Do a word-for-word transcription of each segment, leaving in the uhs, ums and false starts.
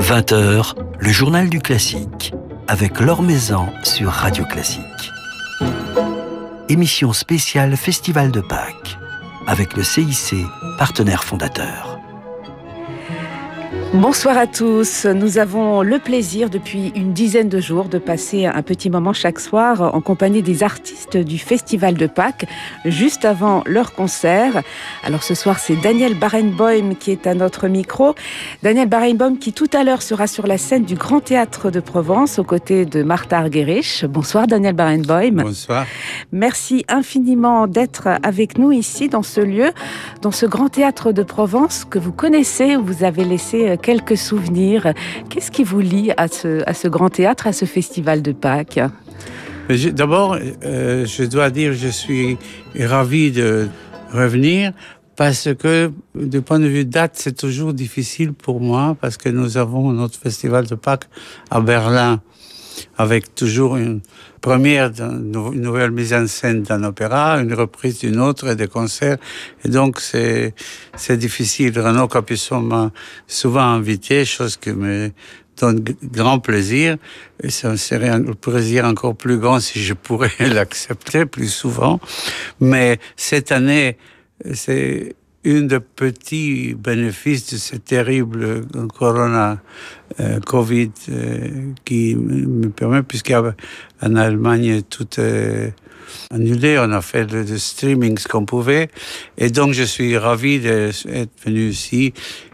vingt heures, le journal du classique, avec Laure Maison sur Radio Classique. Émission spéciale Festival de Pâques, avec le C I C, partenaire fondateur. Bonsoir à tous. Nous avons le plaisir depuis une dizaine de jours de passer un petit moment chaque soir en compagnie des artistes du Festival de Pâques, juste avant leur concert. Alors ce soir, c'est Daniel Barenboim qui est à notre micro. Daniel Barenboim qui tout à l'heure sera sur la scène du Grand Théâtre de Provence aux côtés de Martha Argerich. Bonsoir Daniel Barenboim. Bonsoir. Merci infiniment d'être avec nous ici dans ce lieu, dans ce Grand Théâtre de Provence que vous connaissez, où vous avez laissé quelques souvenirs. Qu'est-ce qui vous lie à ce, à ce grand théâtre, à ce festival de Pâques ? D'abord, euh, je dois dire que je suis ravi de revenir parce que, du point de vue date, c'est toujours difficile pour moi parce que nous avons notre festival de Pâques à Berlin avec toujours une première, une nouvelle mise en scène d'un opéra, une reprise d'une autre et des concerts. Et donc, c'est, c'est difficile. Renaud Capuçon m'a souvent invité, chose qui me donne grand plaisir. Et ça serait un plaisir encore plus grand si je pourrais l'accepter plus souvent. Mais cette année, c'est une des petits bénéfices de ce terrible corona, euh, Covid, euh, qui me permet, puisqu'en Allemagne, tout est annulé, on a fait le, le streaming ce qu'on pouvait, et donc je suis ravi d'être venu ici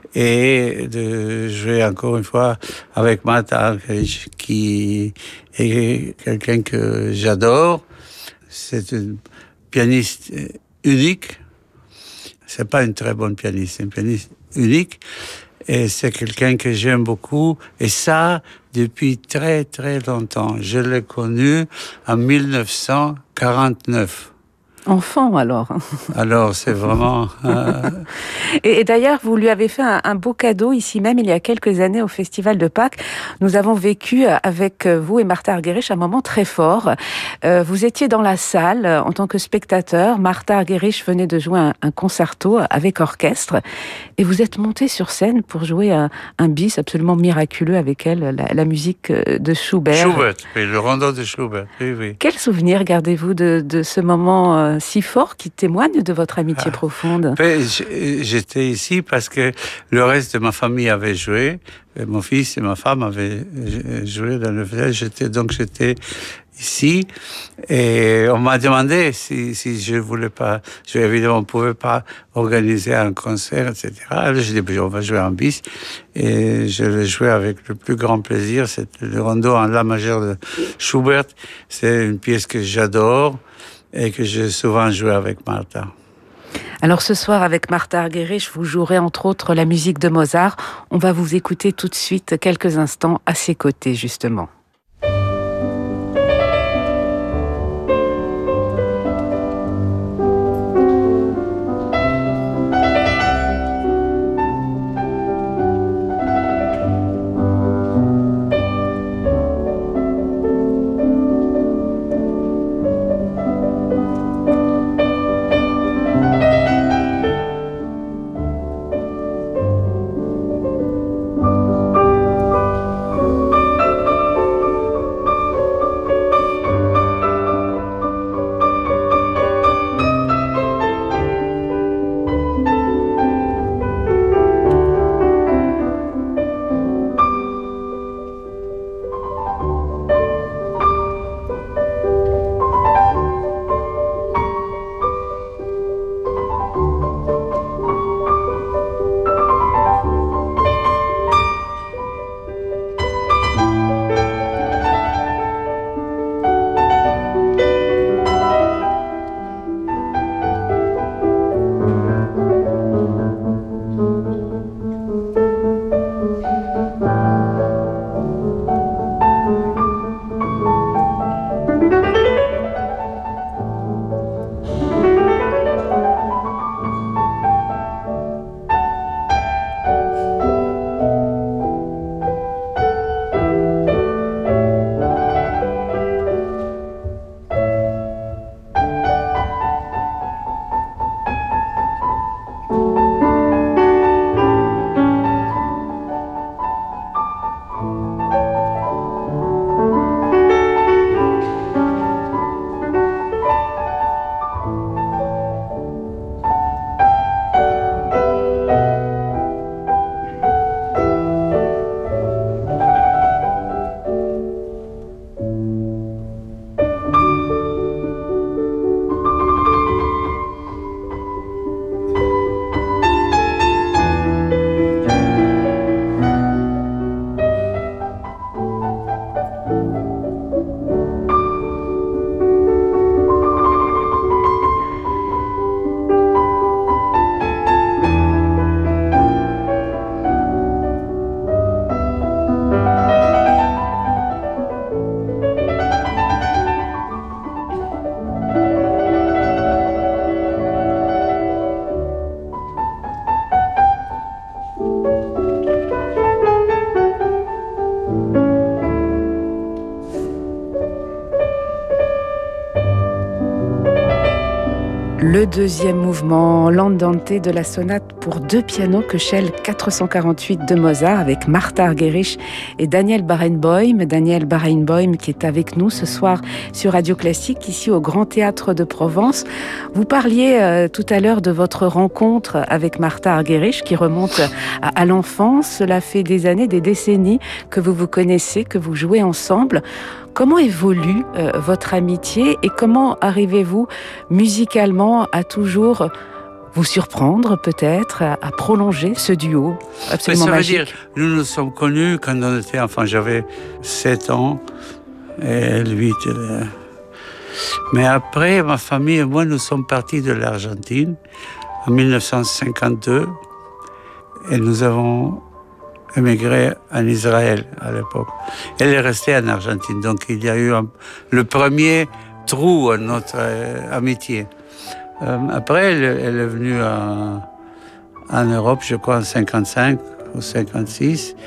et de jouer encore une fois avec Martha Argerich, qui est quelqu'un que j'adore. C'est une pianiste unique. C'est pas une très bonne pianiste, c'est une pianiste unique. Et c'est quelqu'un que j'aime beaucoup. Et ça, depuis très, très longtemps. Je l'ai connu en dix-neuf cent quarante-neuf. Enfant, alors. Alors, c'est vraiment... Euh... et, et d'ailleurs, vous lui avez fait un, un beau cadeau ici même, il y a quelques années, au Festival de Pâques. Nous avons vécu avec vous et Martha Argerich un moment très fort. Euh, vous étiez dans la salle en tant que spectateur. Martha Argerich venait de jouer un, un concerto avec orchestre. Et vous êtes monté sur scène pour jouer un, un bis absolument miraculeux avec elle, la, la musique de Schubert. Schubert, oui, le rondo de Schubert, oui, oui. Quel souvenir gardez-vous de, de ce moment euh, si fort qui témoigne de votre amitié ah, profonde? J'étais ici parce que le reste de ma famille avait joué. Mon fils et ma femme avaient joué dans le village. J'étais, donc j'étais ici et on m'a demandé si, si je voulais pas, je évidemment on pouvait pas organiser un concert, et cetera. Alors j'ai dit on va jouer en bis et je l'ai joué avec le plus grand plaisir. C'est le rondo en la majeure de Schubert. C'est une pièce que j'adore et que j'ai souvent joué avec Martha. Alors ce soir, avec Martha Argerich, vous jouerez entre autres la musique de Mozart. On va vous écouter tout de suite quelques instants à ses côtés, justement. Le deuxième mouvement, l'Andante de la sonate pour deux pianos Köchel quatre cent quarante-huit de Mozart avec Martha Argerich et Daniel Barenboim. Daniel Barenboim qui est avec nous ce soir sur Radio Classique, ici au Grand Théâtre de Provence. Vous parliez euh, tout à l'heure de votre rencontre avec Martha Argerich qui remonte à, à l'enfance. Cela fait des années, des décennies que vous vous connaissez, que vous jouez ensemble. Comment évolue euh, votre amitié et comment arrivez-vous musicalement à toujours vous surprendre peut-être, à, à prolonger ce duo absolument Mais ça magique? veut dire, nous nous sommes connus quand on était enfants. J'avais sept ans et elle huit. Mais après, ma famille et moi, nous sommes partis de l'Argentine en dix-neuf cent cinquante-deux et nous avons émigré en Israël à l'époque. Elle est restée en Argentine, donc il y a eu un, le premier trou à notre euh, amitié. Euh, après, elle, elle est venue à, en Europe, je crois en cinquante-cinq ou cinquante-six,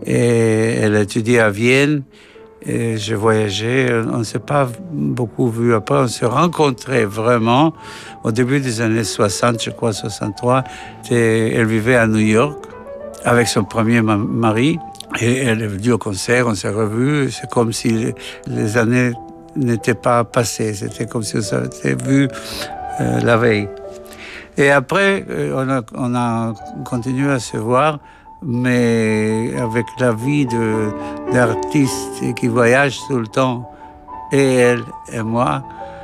et elle a étudié à Vienne, et je voyageais. On ne s'est pas beaucoup vu après, on s'est rencontrés vraiment au début des années soixante, je crois soixante-trois. Et elle vivait à New York avec son premier mari, et elle est venue au concert, on s'est revus, c'est comme si les, les années n'étaient pas passées, c'était comme si on s'était vus euh, la veille. Et après, euh, on, a, on a continué à se voir, mais avec la vie de, d'artiste qui voyage tout le temps, et elle et moi,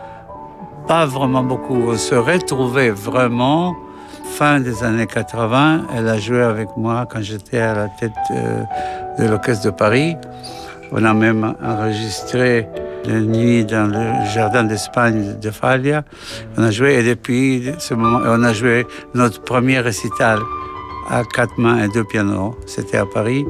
pas vraiment beaucoup. On se retrouvait vraiment fin des années quatre-vingts, elle a joué avec moi quand j'étais à la tête euh, de l'Orchestre de Paris. On a même enregistré la nuit dans le jardin d'Espagne de Falla. On a joué et depuis ce moment, on a joué notre premier récital à quatre mains et deux pianos. C'était à Paris.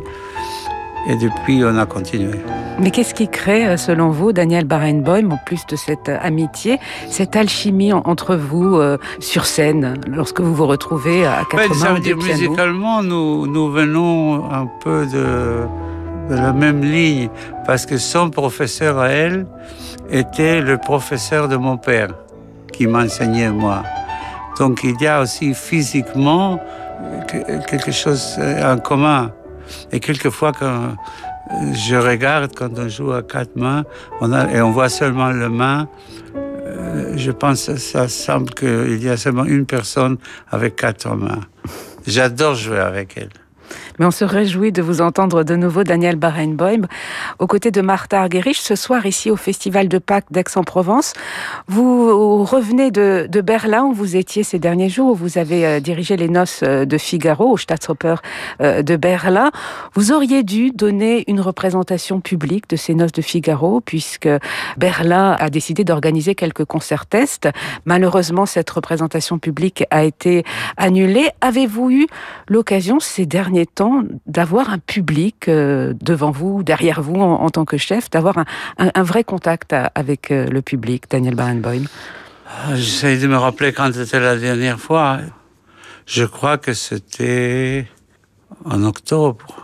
Et depuis, on a continué. Mais qu'est-ce qui crée, selon vous, Daniel Barenboim, en plus de cette amitié, cette alchimie entre vous euh, sur scène, lorsque vous vous retrouvez à quatre ouais, mains ça veut ou dire deux pianos? musicalement, nous, nous venons un peu de, de la même ligne, parce que son professeur à elle était le professeur de mon père, qui m'enseignait moi. Donc il y a aussi physiquement quelque chose en commun. Et quelquefois, quand je regarde, quand on joue à quatre mains, on a, et on voit seulement le main, euh, je pense que ça semble qu'il y a seulement une personne avec quatre mains. J'adore jouer avec elle. Mais on se réjouit de vous entendre de nouveau, Daniel Barenboim, aux côtés de Martha Argerich, ce soir ici au Festival de Pâques d'Aix-en-Provence. Vous revenez de, de Berlin, où vous étiez ces derniers jours, où vous avez euh, dirigé les noces de Figaro au Staatsoper euh, de Berlin. Vous auriez dû donner une représentation publique de ces noces de Figaro, puisque Berlin a décidé d'organiser quelques concerts tests. Malheureusement, cette représentation publique a été annulée. Avez-vous eu l'occasion ces derniers temps d'avoir un public euh, devant vous, derrière vous en, en tant que chef, d'avoir un, un, un vrai contact à, avec euh, le public, Daniel Barenboim? J'essaie de me rappeler quand c'était la dernière fois. Je crois que c'était en octobre.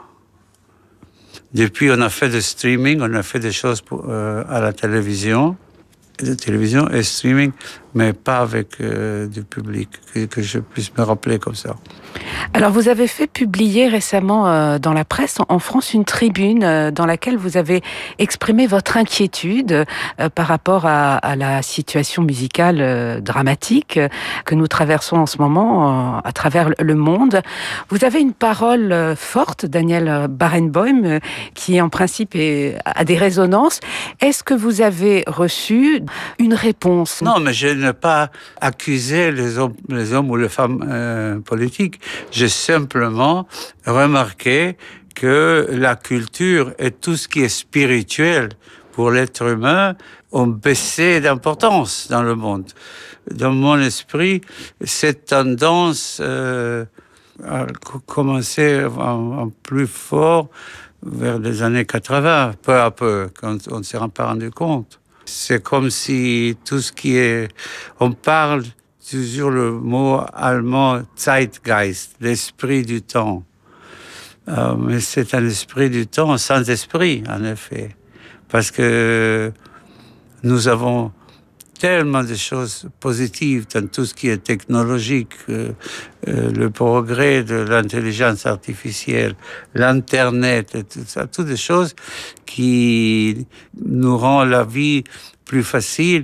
Depuis, on a fait du streaming, on a fait des choses pour, euh, à la télévision, de télévision et streaming, mais pas avec euh, du public, que, que je puisse me rappeler comme ça. Alors, vous avez fait publier récemment euh, dans la presse en France une tribune euh, dans laquelle vous avez exprimé votre inquiétude euh, par rapport à, à la situation musicale euh, dramatique euh, que nous traversons en ce moment euh, à travers le monde. Vous avez une parole euh, forte, Daniel Barenboim, euh, qui en principe est, a des résonances. Est-ce que vous avez reçu une réponse? Non, mais je n'ai pas accusé les hommes, les hommes ou les femmes euh, politiques. J'ai simplement remarqué que la culture et tout ce qui est spirituel pour l'être humain ont baissé d'importance dans le monde. Dans mon esprit, cette tendance euh, a commencé en, en plus fort vers les années quatre-vingts, peu à peu, quand on ne s'est pas rendu compte. C'est comme si tout ce qui est... On parle toujours le mot allemand Zeitgeist, l'esprit du temps. Euh, mais c'est un esprit du temps sans esprit, en effet. Parce que nous avons tellement de choses positives dans tout ce qui est technologique, euh, euh, le progrès de l'intelligence artificielle, l'Internet, et tout ça, toutes des choses qui nous rendent la vie plus facile.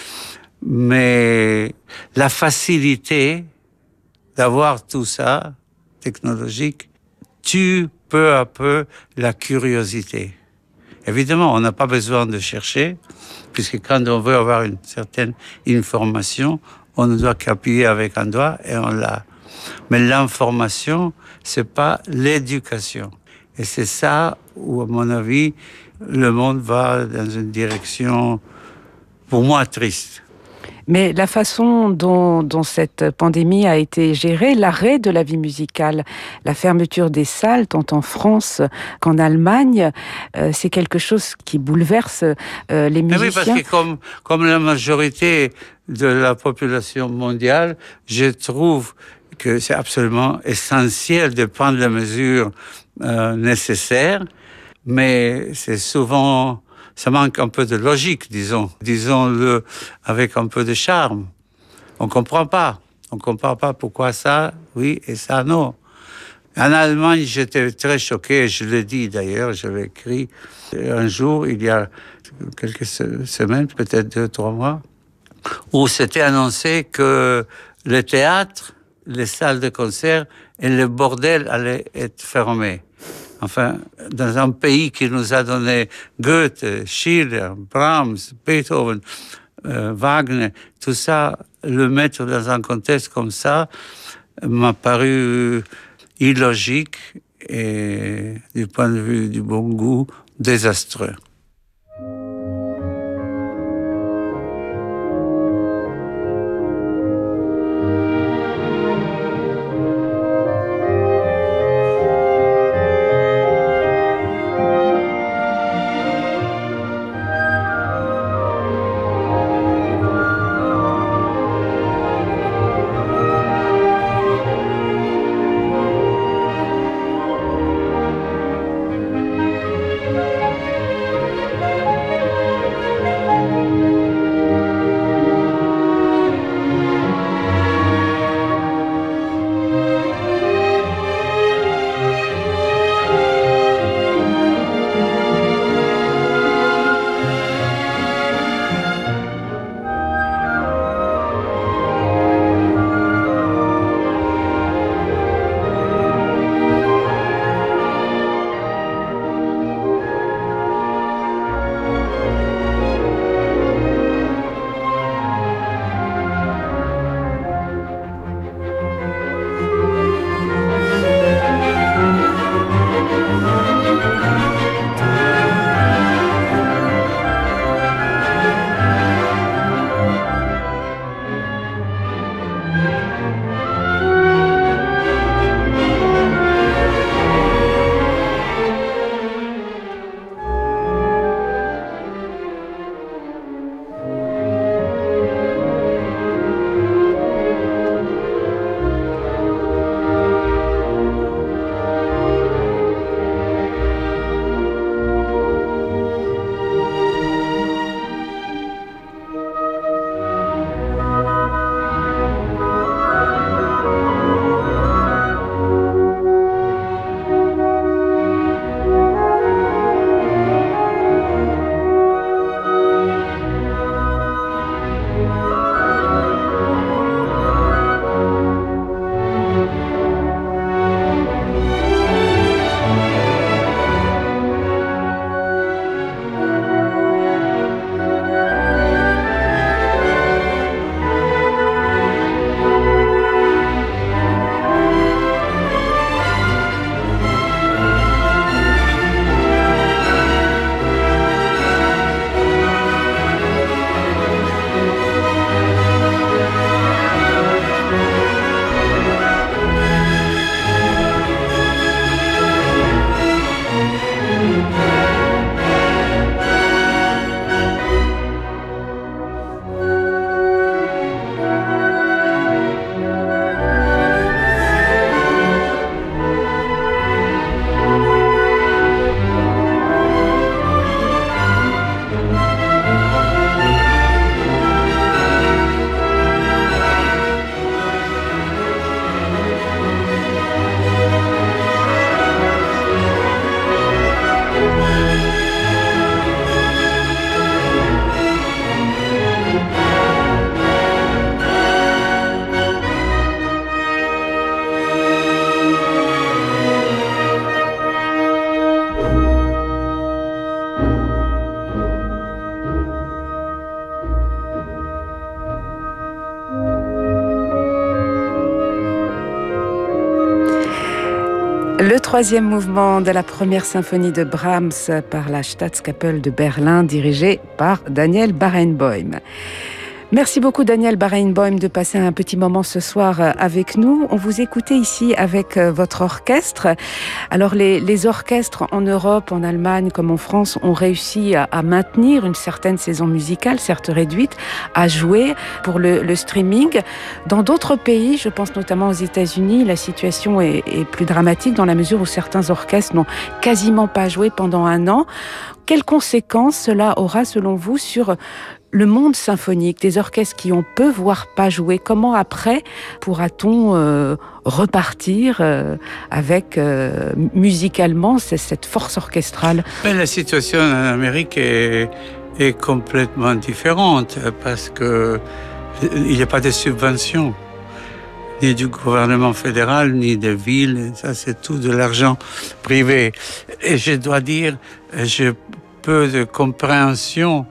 Mais la facilité d'avoir tout ça, technologique, tue peu à peu la curiosité. Évidemment, on n'a pas besoin de chercher, puisque quand on veut avoir une certaine information, on ne doit qu'appuyer avec un doigt et on l'a. Mais l'information, c'est pas l'éducation. Et c'est ça où, à mon avis, le monde va dans une direction, pour moi, triste. Mais la façon dont, dont cette pandémie a été gérée, l'arrêt de la vie musicale, la fermeture des salles, tant en France qu'en Allemagne, euh, c'est quelque chose qui bouleverse euh, les musiciens. Mais oui, parce que comme, comme la majorité de la population mondiale, je trouve que c'est absolument essentiel de prendre les mesures euh, nécessaires, mais c'est souvent... ça manque un peu de logique, disons. Disons-le avec un peu de charme. On ne comprend pas. On ne comprend pas pourquoi ça, oui, et ça, non. En Allemagne, j'étais très choqué, je l'ai dit d'ailleurs, je l'ai écrit un jour, il y a quelques semaines, peut-être deux, trois mois, où c'était annoncé que le théâtre, les salles de concert et le bordel allaient être fermés. Enfin, dans un pays qui nous a donné Goethe, Schiller, Brahms, Beethoven, euh, Wagner, tout ça, le mettre dans un contexte comme ça m'a paru illogique et, du point de vue du bon goût, désastreux. Le troisième mouvement de la première symphonie de Brahms par la Staatskapelle de Berlin, dirigée par Daniel Barenboim. Merci beaucoup Daniel Barenboim de passer un petit moment ce soir avec nous. On vous écoutait ici avec votre orchestre. Alors les, les orchestres en Europe, en Allemagne comme en France ont réussi à, à maintenir une certaine saison musicale, certes réduite, à jouer pour le, le streaming. Dans d'autres pays, je pense notamment aux États-Unis, la situation est, est plus dramatique dans la mesure où certains orchestres n'ont quasiment pas joué pendant un an. Quelles conséquences cela aura selon vous sur le monde symphonique, des orchestres qui ont peu, voire pas joué? Comment après pourra-t-on euh, repartir euh, avec euh, musicalement cette force orchestrale? Mais la situation en Amérique est, est complètement différente parce que il n'y a pas de subventions, ni du gouvernement fédéral, ni des villes. Ça, c'est tout de l'argent privé. Et je dois dire, j'ai peu de compréhension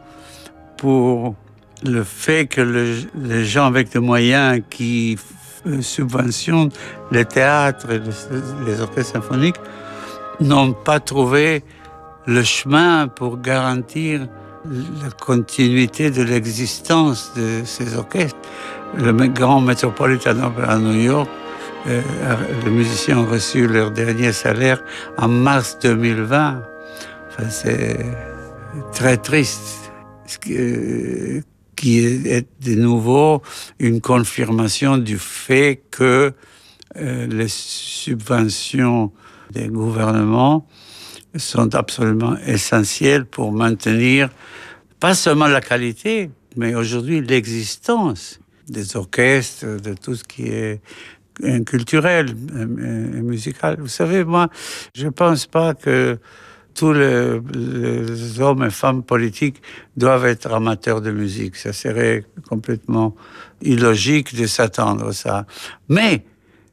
pour le fait que le, les gens avec des moyens qui subventionnent les théâtres et les, les orchestres symphoniques n'ont pas trouvé le chemin pour garantir la continuité de l'existence de ces orchestres. Le grand Metropolitan Opera à New York, euh, les musiciens ont reçu leur dernier salaire en mars deux mille vingt. Enfin, c'est très triste. Ce qui, qui est de nouveau une confirmation du fait que euh, les subventions des gouvernements sont absolument essentielles pour maintenir pas seulement la qualité, mais aujourd'hui l'existence des orchestres, de tout ce qui est culturel et musical. Vous savez, moi, je ne pense pas que tous les, les hommes et femmes politiques doivent être amateurs de musique. Ça serait complètement illogique de s'attendre à ça. Mais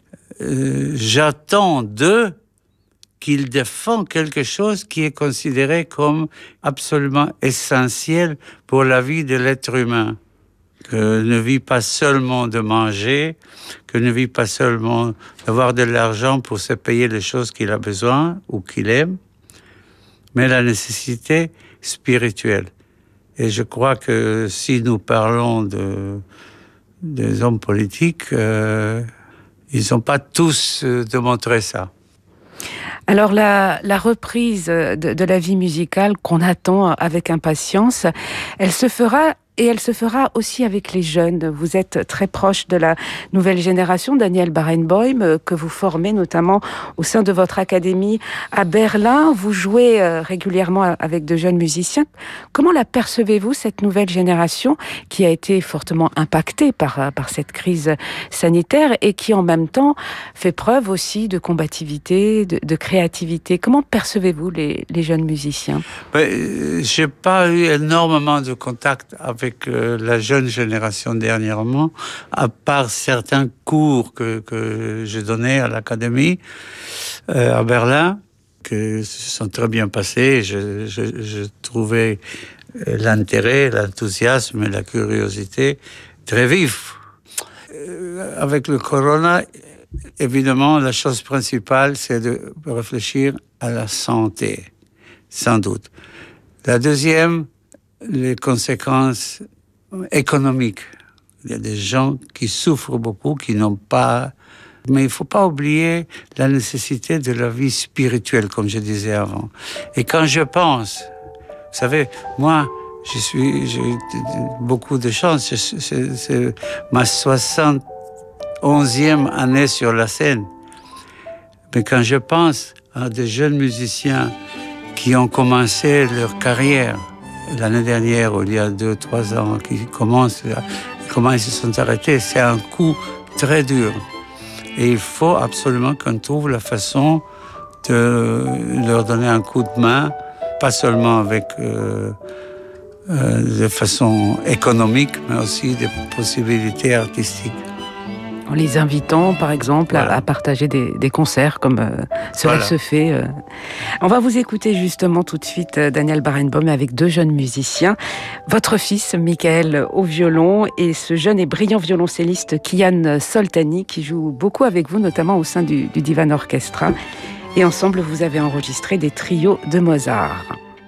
euh, j'attends d'eux qu'ils défendent quelque chose qui est considéré comme absolument essentiel pour la vie de l'être humain. Que ne vit pas seulement de manger, que ne vit pas seulement d'avoir de l'argent pour se payer les choses qu'il a besoin ou qu'il aime, mais la nécessité spirituelle. Et je crois que si nous parlons de, des hommes politiques, euh, ils n'ont pas tous euh, démontré ça. Alors la, la reprise de, de la vie musicale qu'on attend avec impatience, elle se fera... Et elle se fera aussi avec les jeunes. Vous êtes très proche de la nouvelle génération, Daniel Barenboim, que vous formez notamment au sein de votre académie à Berlin. Vous jouez régulièrement avec de jeunes musiciens. Comment la percevez-vous, cette nouvelle génération qui a été fortement impactée par, par cette crise sanitaire et qui en même temps fait preuve aussi de combativité, de, de créativité? Comment percevez-vous les, les jeunes musiciens? Ben, j'ai pas eu énormément de contact avec la jeune génération dernièrement, à part certains cours que, que j'ai donnés à l'académie euh, à Berlin, qui se sont très bien passés. Je, je, je trouvais l'intérêt, l'enthousiasme et la curiosité très vifs. Euh, avec le corona, évidemment, la chose principale, c'est de réfléchir à la santé, sans doute. La deuxième, les conséquences économiques. Il y a des gens qui souffrent beaucoup, qui n'ont pas... Mais il ne faut pas oublier la nécessité de la vie spirituelle, comme je disais avant. Et quand je pense... Vous savez, moi, je suis, j'ai eu beaucoup de chance. C'est, c'est ma soixante et onzième année sur la scène. Mais quand je pense à des jeunes musiciens qui ont commencé leur carrière l'année dernière, ou il y a deux, trois ans, qui commencent, comment ils se sont arrêtés, c'est un coup très dur. Et il faut absolument qu'on trouve la façon de leur donner un coup de main, pas seulement avec euh, euh, de façon économique, mais aussi des possibilités artistiques. En les invitant, par exemple, voilà. à, à partager des, des concerts, comme euh, cela voilà. se fait. Euh. On va vous écouter justement tout de suite, euh, Daniel Barenboim, avec deux jeunes musiciens. Votre fils, Michael, au violon, et ce jeune et brillant violoncelliste, Kian Soltani, qui joue beaucoup avec vous, notamment au sein du, du Divan Orchestra. Et ensemble, vous avez enregistré des trios de Mozart.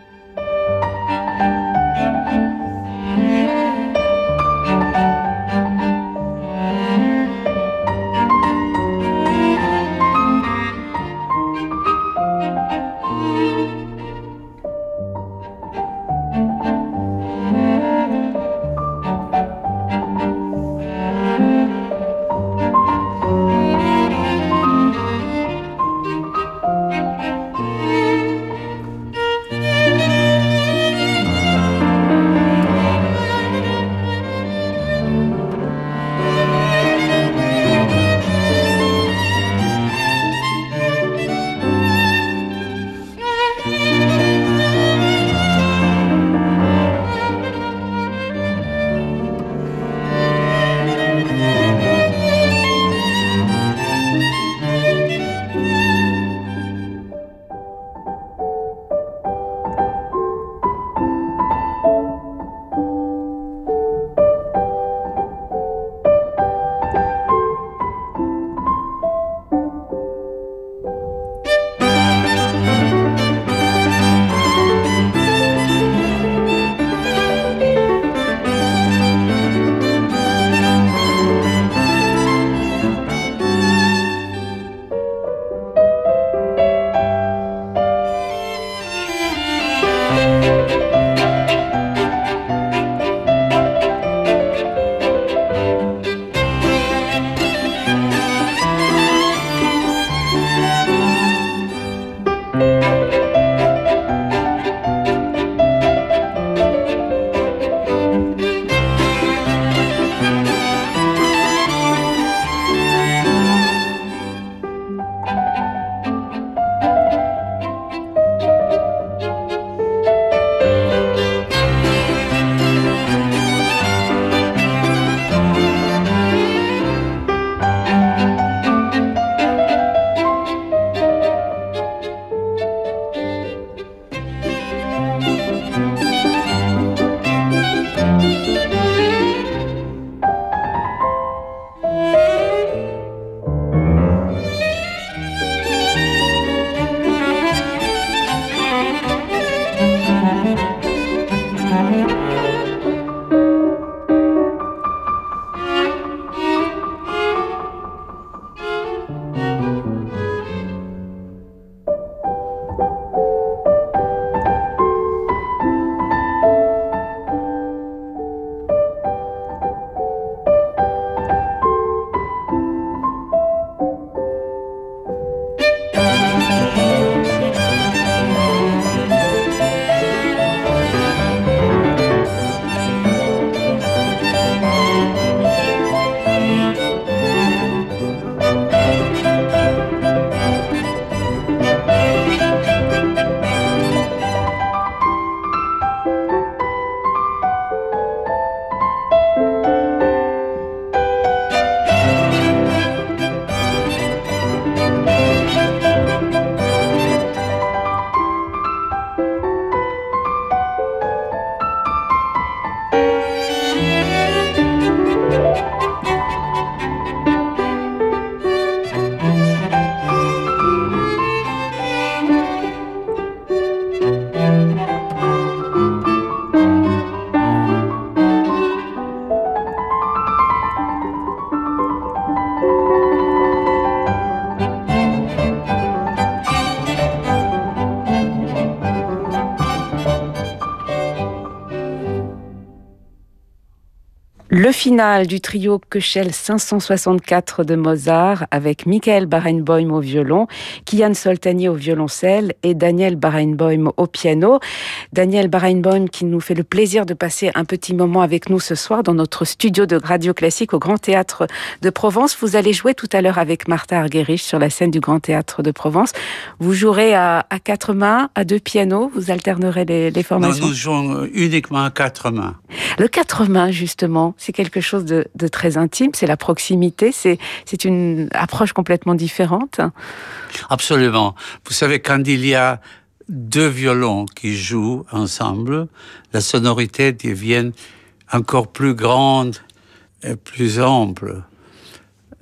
Le final du trio Köchel cinq cent soixante-quatre de Mozart avec Michael Barenboim au violon, Kian Soltani au violoncelle et Daniel Barenboim au piano. Daniel Barenboim qui nous fait le plaisir de passer un petit moment avec nous ce soir dans notre studio de Radio Classique au Grand Théâtre de Provence. Vous allez jouer tout à l'heure avec Martha Argerich sur la scène du Grand Théâtre de Provence. Vous jouerez à, à quatre mains, à deux pianos, vous alternerez les, les formations. Non, nous jouons uniquement à quatre mains. Le quatre mains, justement, c'est quelque chose de, de très intime, c'est la proximité, c'est, c'est une approche complètement différente. Absolument. Vous savez, quand il y a deux violons qui jouent ensemble, la sonorité devient encore plus grande et plus ample.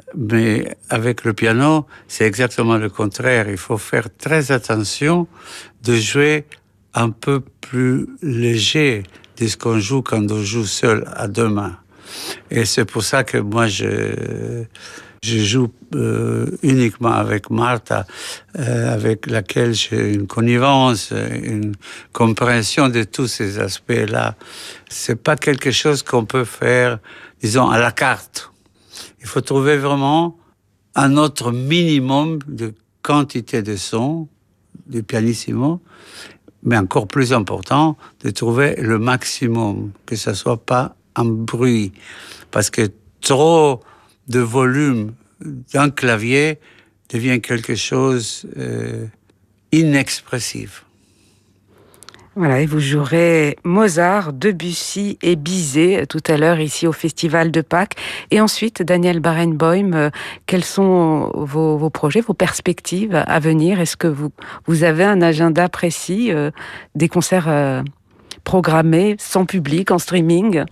Mais avec le piano, c'est exactement le contraire. Il faut faire très attention de jouer un peu plus léger de ce qu'on joue quand on joue seul à deux mains. Et c'est pour ça que moi, je, je joue euh, uniquement avec Martha, euh, avec laquelle j'ai une connivence, une compréhension de tous ces aspects-là. C'est pas quelque chose qu'on peut faire, disons, à la carte. Il faut trouver vraiment un autre minimum de quantité de son, du pianissimo, mais encore plus important, de trouver le maximum, que ça soit pas un bruit. Parce que trop de volume d'un clavier devient quelque chose euh, inexpressif. Voilà, et vous jouerez Mozart, Debussy et Bizet tout à l'heure ici au Festival de Pâques. Et ensuite, Daniel Barenboim, euh, quels sont vos, vos projets, vos perspectives à venir? Est-ce que vous, vous avez un agenda précis, euh, des concerts euh, programmés, sans public, en streaming?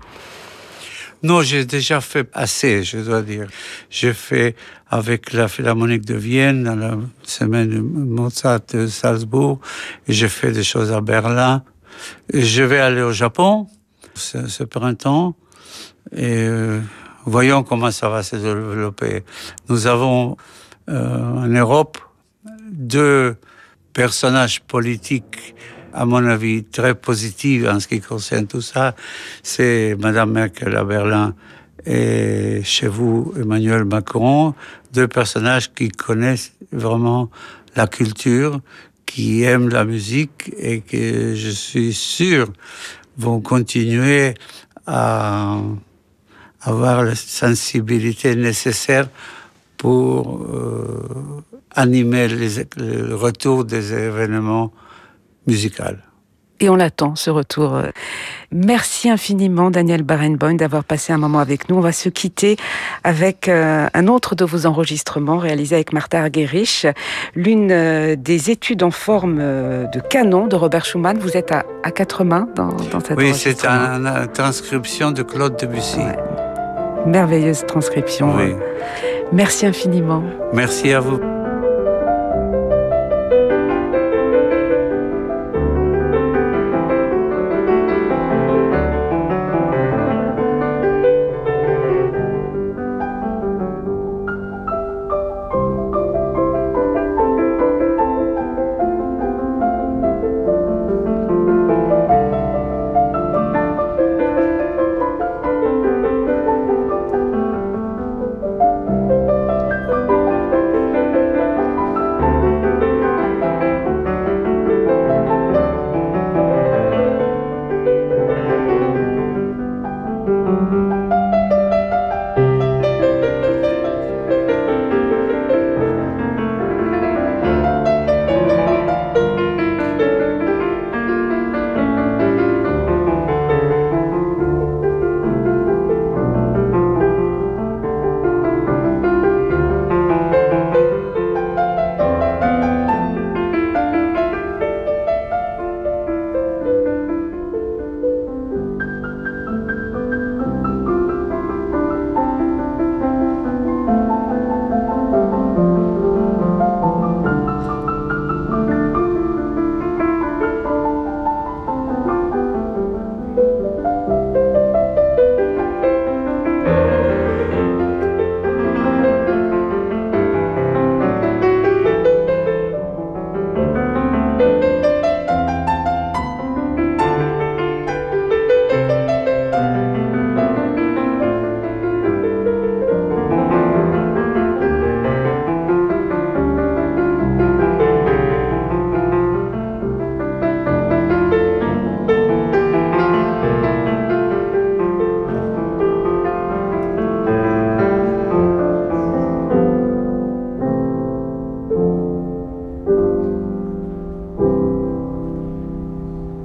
Non, j'ai déjà fait assez, je dois dire. J'ai fait avec la Philharmonique de Vienne, dans la semaine de Mozart de Salzbourg, et j'ai fait des choses à Berlin. Et je vais aller au Japon ce, ce printemps, et euh, voyons comment ça va se développer. Nous avons euh, en Europe deux personnages politiques, à mon avis, très positifs en ce qui concerne tout ça. C'est Madame Merkel à Berlin et chez vous, Emmanuel Macron, deux personnages qui connaissent vraiment la culture, qui aiment la musique et que je suis sûr vont continuer à avoir la sensibilité nécessaire pour euh, animer les, le retour des événements musicaux. Et on l'attend, ce retour. Merci infiniment, Daniel Barenboim, d'avoir passé un moment avec nous. On va se quitter avec euh, un autre de vos enregistrements réalisés avec Martha Argerich, l'une euh, des études en forme euh, de canon de Robert Schumann. Vous êtes à, à quatre mains dans, dans cette Oui, c'est une un, transcription de Claude Debussy. Ouais. Merveilleuse transcription. Oui. Merci infiniment. Merci à vous.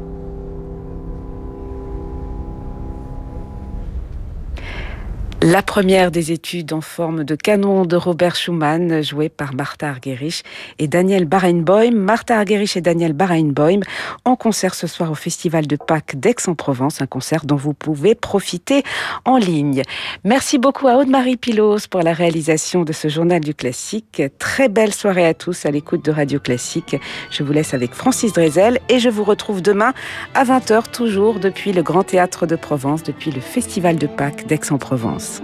La première des études en forme de canon de Robert Schumann, joué par Martha Argerich et Daniel Barenboim. Martha Argerich et Daniel Barenboim en concert ce soir au Festival de Pâques d'Aix-en-Provence, un concert dont vous pouvez profiter en ligne. Merci beaucoup à Aude-Marie Pilos pour la réalisation de ce journal du classique. Très belle soirée à tous à l'écoute de Radio Classique. Je vous laisse avec Francis Drezel et je vous retrouve demain à vingt heures, toujours depuis le Grand Théâtre de Provence, depuis le Festival de Pâques d'Aix-en-Provence.